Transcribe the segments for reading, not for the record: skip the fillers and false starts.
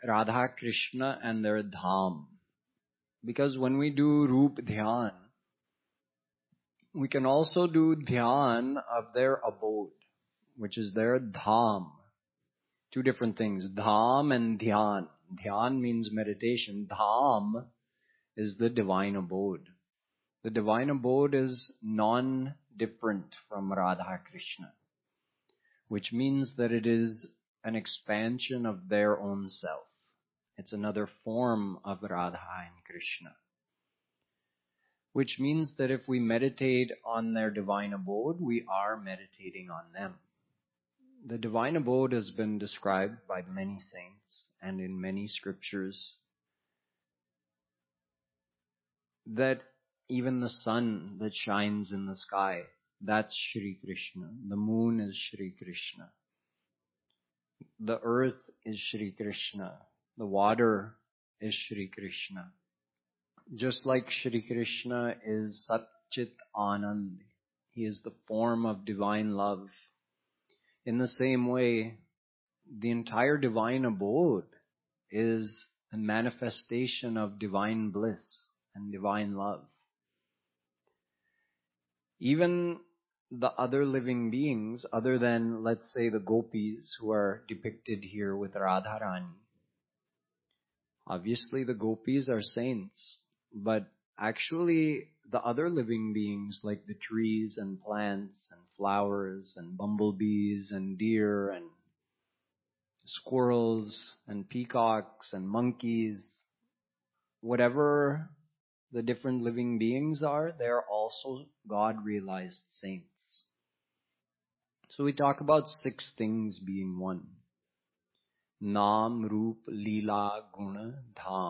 Radha Krishna and their dham. Because when we do Roop Dhyan, we can also do Dhyan of their abode, which is their dham. Two different things, dham and dhyan. Dhyan means meditation. Dham is the divine abode. The divine abode is non-different from Radha Krishna, which means that it is an expansion of their own self. It's another form of Radha and Krishna. Which means that if we meditate on their divine abode, we are meditating on them. The divine abode has been described by many saints and in many scriptures that even the sun that shines in the sky, that's Shri Krishna. The moon is Shri Krishna. The earth is Shri Krishna. The water is Shri Krishna. Just like Shri Krishna is Satchit Anand, He is the form of divine love. In the same way, the entire divine abode is a manifestation of divine bliss and divine love. Even the other living beings, other than, let's say, the gopis who are depicted here with Radharani. Obviously, the gopis are saints, but actually the other living beings like the trees and plants and flowers and bumblebees and deer and squirrels and peacocks and monkeys, whatever the different living beings are, they are also God-realized saints. So we talk about 6 things being one. Naam, Roop, Leela, Guna, Dham.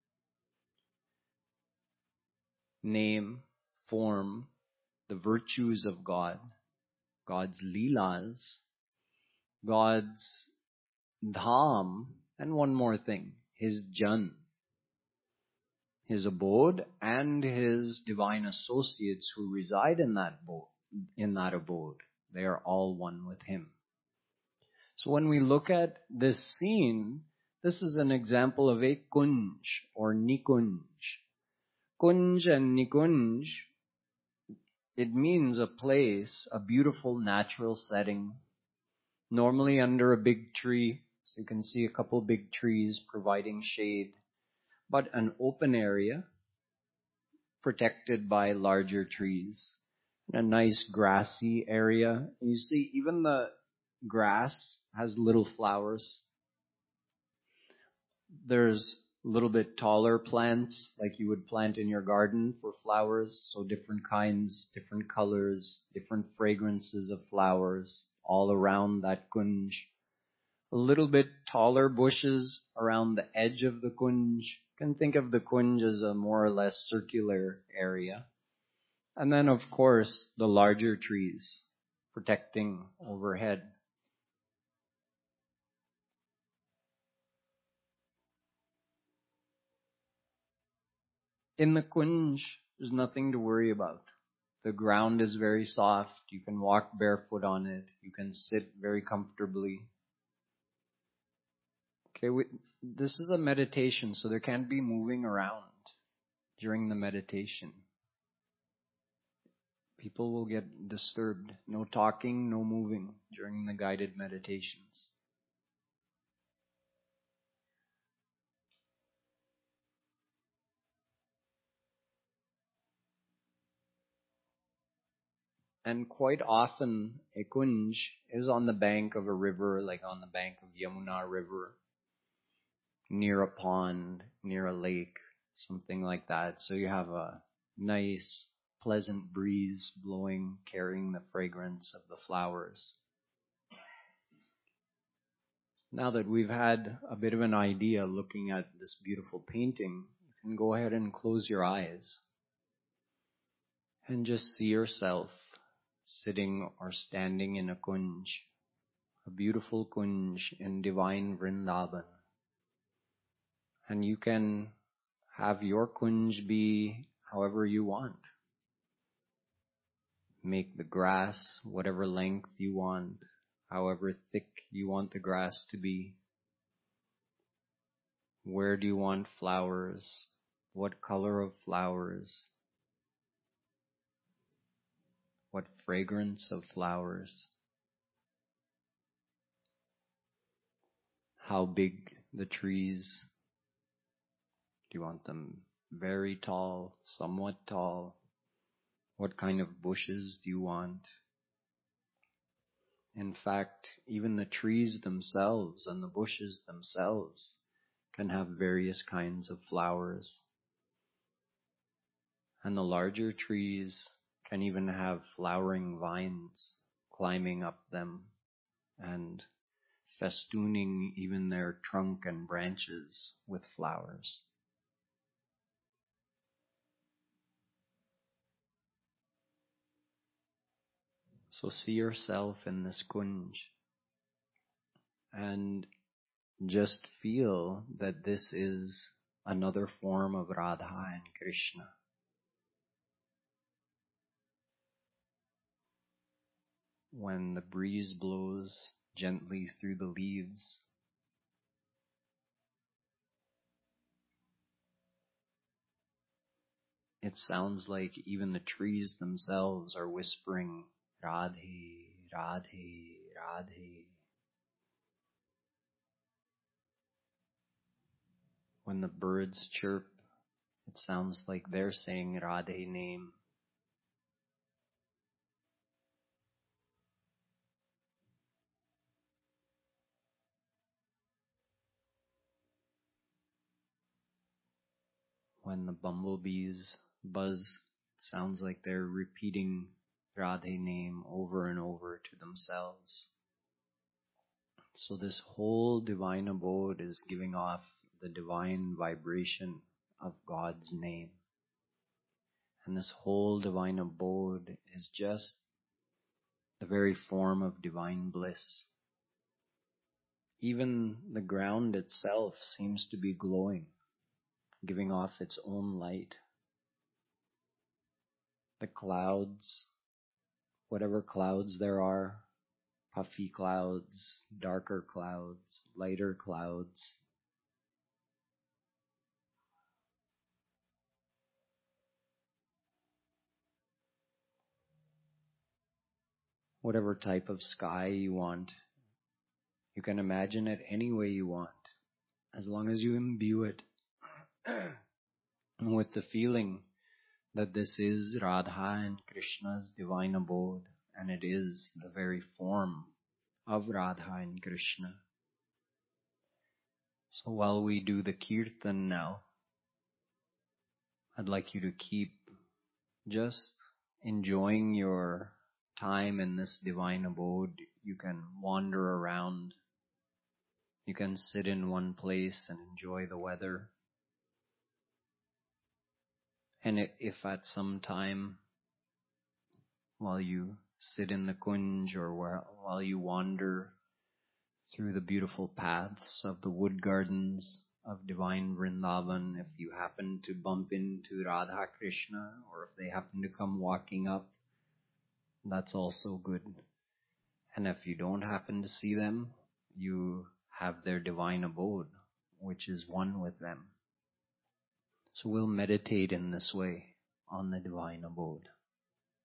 Name, form, the virtues of God, God's Leelas, God's Dham, and one more thing, His Jan, His abode, and His divine associates who reside in that abode. They are all one with Him. So when we look at this scene, this is an example of a kunj or nikunj. Kunj and nikunj, it means a place, a beautiful natural setting, normally under a big tree. So you can see a couple big trees providing shade, but an open area protected by larger trees. A nice grassy area. You see, even the grass has little flowers. There's a little bit taller plants like you would plant in your garden for flowers. So different kinds, different colors, different fragrances of flowers all around that kunj. A little bit taller bushes around the edge of the kunj. You can think of the kunj as a more or less circular area. And then, of course, the larger trees protecting overhead. In the kunj, there's nothing to worry about. The ground is very soft. You can walk barefoot on it. You can sit very comfortably. Okay, this is a meditation, so there can't be moving around during the meditation. People will get disturbed. No talking, no moving during the guided meditations. And quite often, a kunj is on the bank of a river, like on the bank of Yamuna River, near a pond, near a lake, something like that. So you have a nice, pleasant breeze blowing, carrying the fragrance of the flowers. Now that we've had a bit of an idea looking at this beautiful painting, you can go ahead and close your eyes and just see yourself sitting or standing in a kunj, a beautiful kunj in divine Vrindavan. And you can have your kunj be however you want. Make the grass whatever length you want, however thick you want the grass to be. Where do you want flowers? What color of flowers? What fragrance of flowers? How big the trees? Do you want them very tall, somewhat tall? What kind of bushes do you want? In fact, even the trees themselves and the bushes themselves can have various kinds of flowers. And the larger trees can even have flowering vines climbing up them and festooning even their trunk and branches with flowers. So see yourself in this kunj and just feel that this is another form of Radha and Krishna. When the breeze blows gently through the leaves, it sounds like even the trees themselves are whispering, Radhe, Radhe, Radhe. When the birds chirp, it sounds like they're saying Radhe name. When the bumblebees buzz, it sounds like they're repeating Radhe name over and over to themselves. So this whole divine abode is giving off the divine vibration of God's name. And this whole divine abode is just the very form of divine bliss. Even the ground itself seems to be glowing, giving off its own light. The clouds, whatever clouds there are, puffy clouds, darker clouds, lighter clouds, whatever type of sky you want, you can imagine it any way you want, as long as you imbue it with the feeling that this is Radha and Krishna's divine abode, and it is the very form of Radha and Krishna. So while we do the kirtan now, I'd like you to keep just enjoying your time in this divine abode. You can wander around. You can sit in one place and enjoy the weather. And if at some time, while you sit in the kunj or while you wander through the beautiful paths of the wood gardens of divine Vrindavan, if you happen to bump into Radha Krishna, or if they happen to come walking up, that's also good. And if you don't happen to see them, you have their divine abode, which is one with them. So we'll meditate in this way on the divine abode.